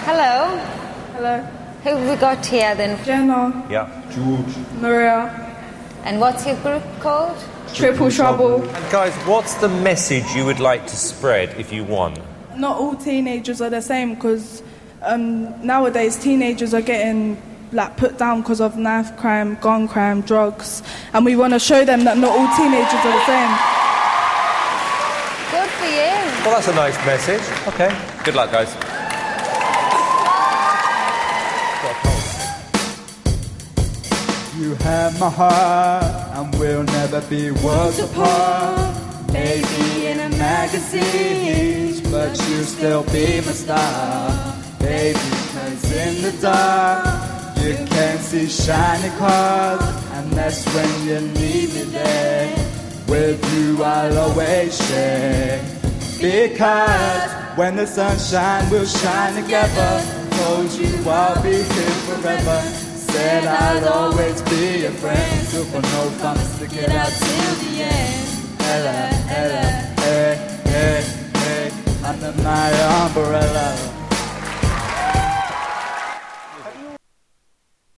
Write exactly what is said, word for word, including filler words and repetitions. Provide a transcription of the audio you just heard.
Hello. Hello. Who have we got here then? Jenna. Yeah. George. Maria. And what's your group called? Triple Trouble. And guys, what's the message you would like to spread if you won? Not all teenagers are the same because um, nowadays teenagers are getting like put down because of knife crime, gun crime, drugs, and we want to show them that not all teenagers are the same. Good for you. Well, that's a nice message. Okay. Good luck, guys. You have my heart, and we'll never be worlds apart. Maybe in a magazine, but you'll still be my star. Baby, 'cause in the dark, you can't see shiny cars, and that's when you need me there. With you I'll always share. Because when the sunshine will shine together, told you I'll be here forever. Said I'd always be your friend, so for no fun to stick it out till the end. Ella, Ella, hey, hey, hey, under my umbrella.